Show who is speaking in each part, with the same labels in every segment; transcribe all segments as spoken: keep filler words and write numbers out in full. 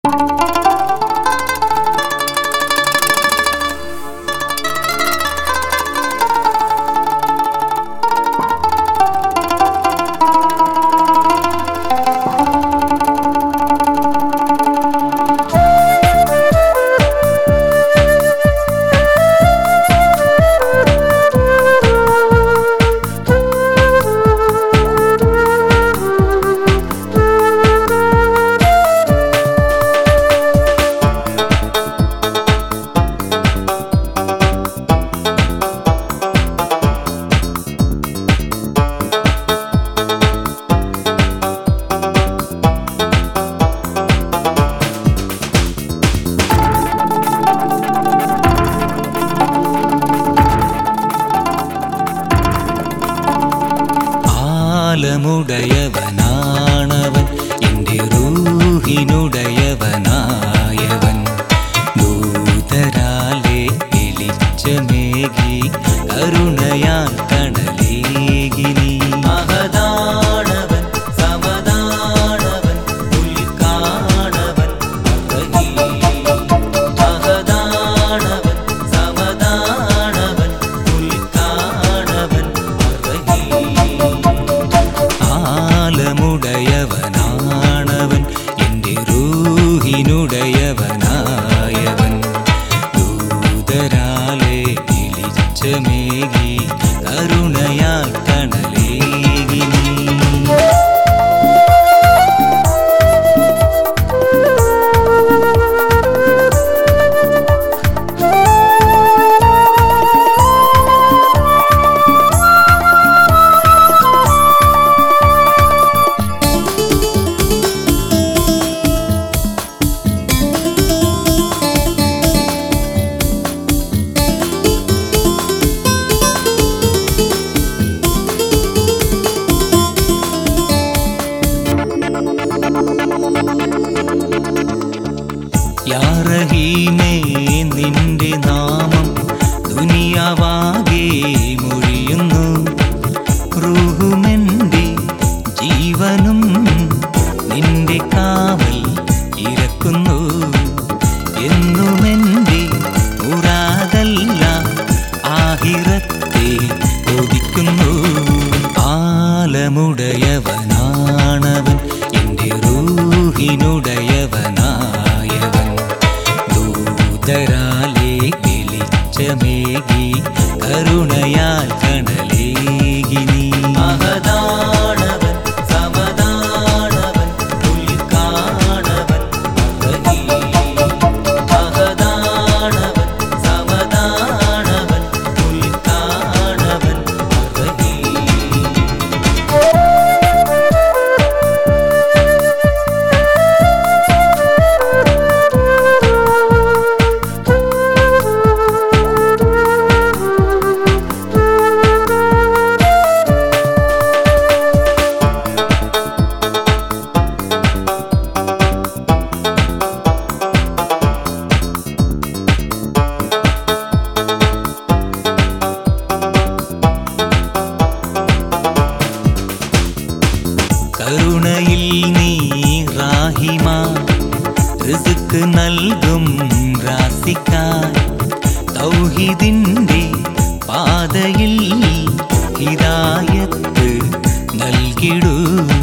Speaker 1: കാലമുടയവനാണവൻ എൻ്റെ റൂഹിനുടയവനായവൻ ദൂതരാലെ വെളിച്ചമേകി കരുണയാൽ കടലേകിനി മഹദാണവൻ സമദാണവൻ ഉൽക്കാണവൻ മഹദാണവൻ സമദാണവൻ ഉൽക്കാണവൻ ആലമുടയവനാണവൻ എൻ്റെ റൂഹിനുടയവനായവൻ ദൂതരാലെ വെളിച്ചമേകി കരുണയാൽ കടലേകിനി യാ റഹീമേ നിന്റെ നാമം ദുനിയാവാകെ മൊഴിയുന്നു റൂഹുമെൻ്റെ ജീവനും നിന്റെ കാവൽ ഇരക്കുന്നു എന്നുമെൻ്റെ മുറാദല്ല ആഹിറത്തെ കൊതിക്കുന്നു ആലമുടയവനാണവൻ എൻ്റെ റൂഹിനുടയവനായവൻ ദൂതരാലെ വെളിച്ചമേകി കരുണയാൽ കടലേകിനി മഹദാണവൻ സമദാണവൻ ഉൽക്കാണവൻ മഹദാണവൻ സമദാണവൻ ഉൽക്കാണവൻ കരുണയിൽ നീ റാഹിമ റിസ്ക് നൽകും റാസിക്കാൻ തൗഹീദിൻ്റെ പാതയിൽ ഹിദായത്ത് നൽകിടൂ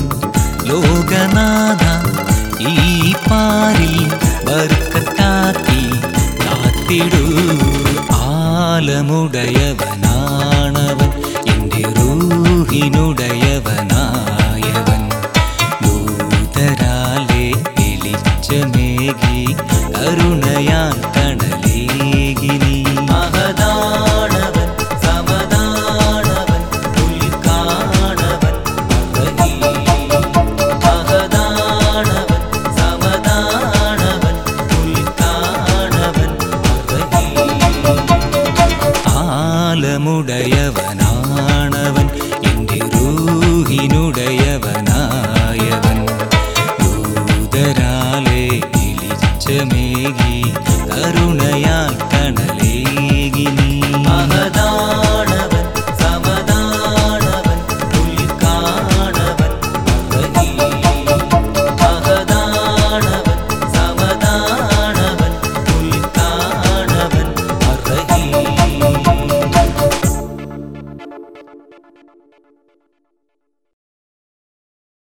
Speaker 1: ലോകനാഥ ഈ പാരിൽ ബർക്കത്താക്കി കാത്തിടൂ ആലമുടയവനാണവൻ എൻ്റെ റൂഹിനുടയവനായവൻ ദൂതരാലെ വെളിച്ചമേകി കരുണയാൽ കടലേകിനി മഹദാണവൻ സമദാണവൻ ഉൽക്കാണവൻ മഹദാണവൻ സമദാണവൻ ഉൽക്കാണവൻ ആലമുടയവനാണവൻ എൻ്റെ റൂഹിനുടയവനായവൻ ദൂതരാലെ വെളിച്ചമേകി കരുണയാൽ കടലേകിനി മഹദാണവൻ സമദാണവൻ ഉൽക്കാണവൻ മഹദാണവൻ സമദാണവൻ